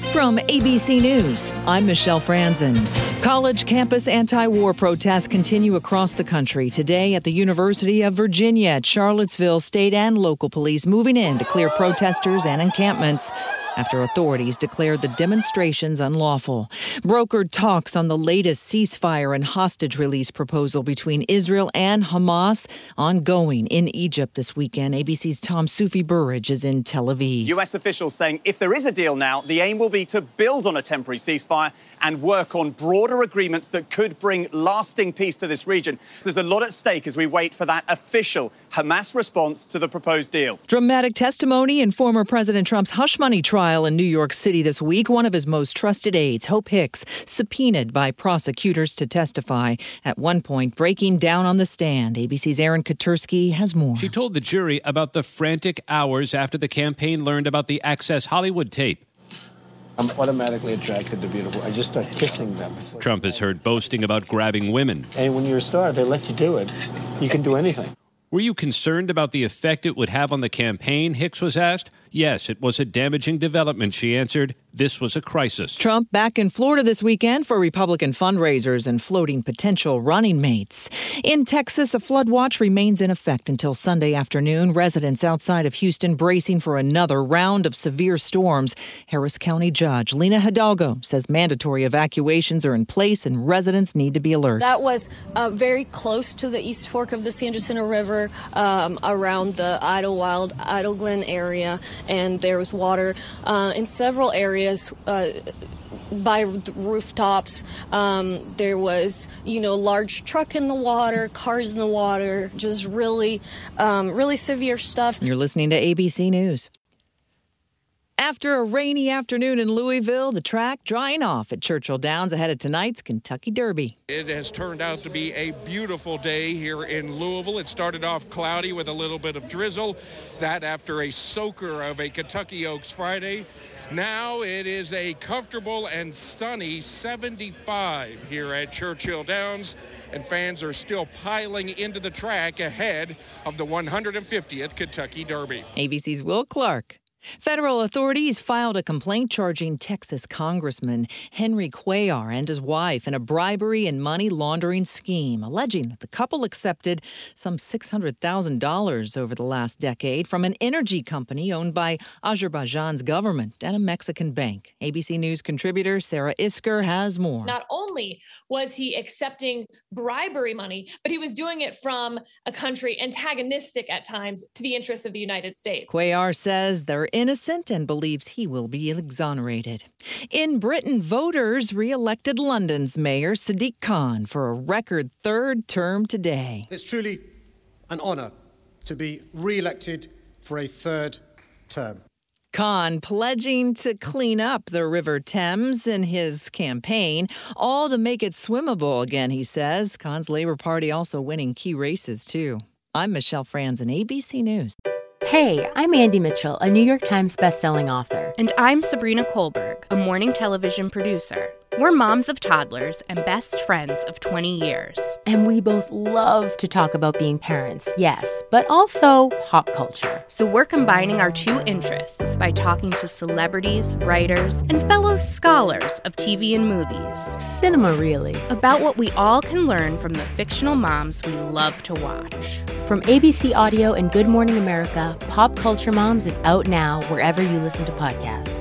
From ABC News, I'm Michelle Franzen. College campus anti-war protests continue across the country. Today at the University of Virginia at Charlottesville, state and local police moving in to clear protesters and encampments after authorities declared the demonstrations unlawful. Brokered talks on the latest ceasefire and hostage release proposal between Israel and Hamas ongoing in Egypt this weekend. ABC's Tom Soufi-Burridge is in Tel Aviv. U.S. officials saying if there is a deal now, the aim will be to build on a temporary ceasefire and work on broader agreements that could bring lasting peace to this region. There's a lot at stake as we wait for that official Hamas response to the proposed deal. Dramatic testimony in former President Trump's hush money trial in New York City this week. One of his most trusted aides, Hope Hicks, subpoenaed by prosecutors to testify, at one point breaking down on the stand. ABC's Aaron Katursky has more. She told the jury about the frantic hours after the campaign learned about the Access Hollywood tape. I'm automatically attracted to beautiful. I just start kissing them. Like Trump is heard boasting about grabbing women. And when you're a star, they let you do it. You can do anything. Were you concerned about the effect it would have on the campaign, Hicks was asked. Yes, it was a damaging development, she answered. This was a crisis. Trump back in Florida this weekend for Republican fundraisers and floating potential running mates. In Texas, a flood watch remains in effect until Sunday afternoon. Residents outside of Houston bracing for another round of severe storms. Harris County Judge Lena Hidalgo says mandatory evacuations are in place and residents need to be alert. That was very close to the East Fork of the San Jacinto River, around the Idlewild, Idleglen area. And there was water in several areas by rooftops. There was, large truck in the water, cars in the water, just really severe stuff. You're listening to ABC News. After a rainy afternoon in Louisville, the track drying off at Churchill Downs ahead of tonight's Kentucky Derby. It has turned out to be a beautiful day here in Louisville. It started off cloudy with a little bit of drizzle. That after a soaker of a Kentucky Oaks Friday. Now it is a comfortable and sunny 75 here at Churchill Downs, and fans are still piling into the track ahead of the 150th Kentucky Derby. ABC's Will Clark. Federal authorities filed a complaint charging Texas Congressman Henry Cuellar and his wife in a bribery and money laundering scheme, alleging that the couple accepted some $600,000 over the last decade from an energy company owned by Azerbaijan's government and a Mexican bank. ABC News contributor Sarah Isker has more. Not only was he accepting bribery money, but he was doing it from a country antagonistic at times to the interests of the United States. Cuellar says they're innocent and believes he will be exonerated. In Britain, voters re-elected London's Mayor Sadiq Khan for a record third term today. It's truly an honour to be re-elected for a third term. Khan pledging to clean up the River Thames in his campaign, all to make it swimmable again, he says. Khan's Labour Party also winning key races, too. I'm Michelle Franzen, ABC News. Hey, I'm Andy Mitchell, a New York Times bestselling author. And I'm Sabrina Kohlberg, a morning television producer. We're moms of toddlers and best friends of 20 years. And we both love to talk about being parents, yes, but also pop culture. So we're combining our two interests by talking to celebrities, writers, and fellow scholars of TV and movies. Cinema, really. About what we all can learn from the fictional moms we love to watch. From ABC Audio and Good Morning America, Pop Culture Moms is out now wherever you listen to podcasts.